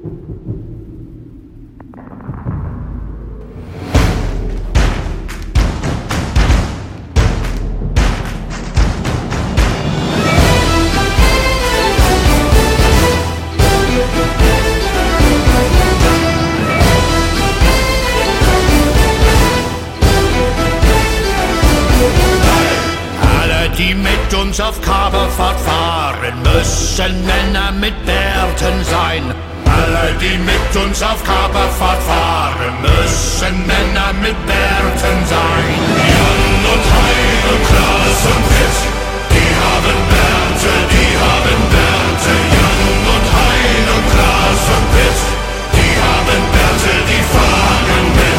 Die mit uns auf Kaperfahrt fahren, müssen Männer mit Bärten sein. Alle, die mit uns auf Kaperfahrt fahren, müssen Männer mit Bärten sein. Jan und Hein und Klaas und Pitt, die haben Bärte, die haben Bärte. Jan und Hein und Klaas und Pitt, die haben Bärte, die fahren mit.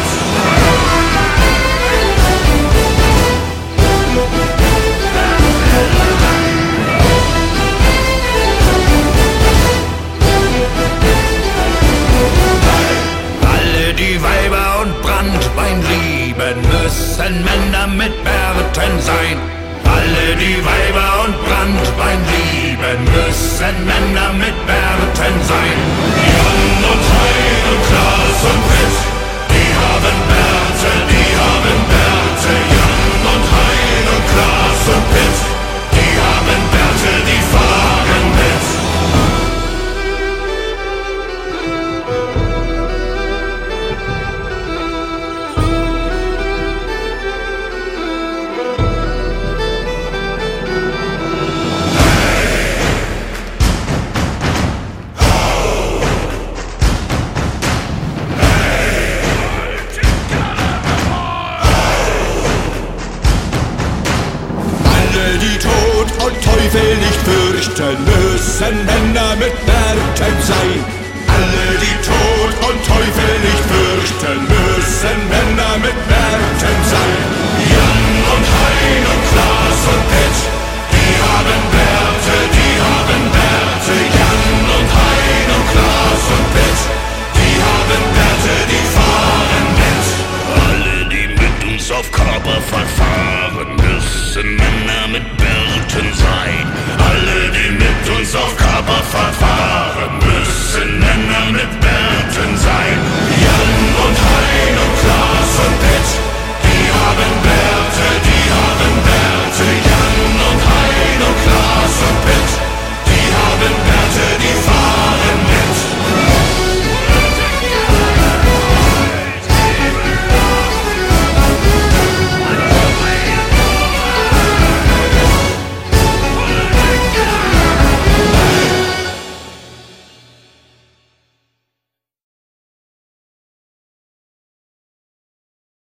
Die Weiber und Branntwein lieben, müssen Männer mit Bärten sein. Alle, die Weiber und Branntwein lieben, müssen Männer mit Bärten sein. Jan und Hein und Klaas und Pitt, die haben Bärte, die haben Bärte. Jan und Hein und Klaas und Pitt, die haben Bärte, die fahren mit. Die Tod und Teufel nicht fürchten, müssen Männer mit Bärten sein. Alle, die Tod und Teufel nicht fürchten, müssen Männer mit Bärten sein. Jan und Hein und Klaas und Pitt, die haben Bärte, die haben Bärte. Jan und Hein und Klaas und Pitt, die haben Bärte, die fahren mit. Alle, die mit uns auf Kaperfahrt fahren, müssen Männer mit Bärten sein. Alle, die mit uns auf Kaperfahrt fahren,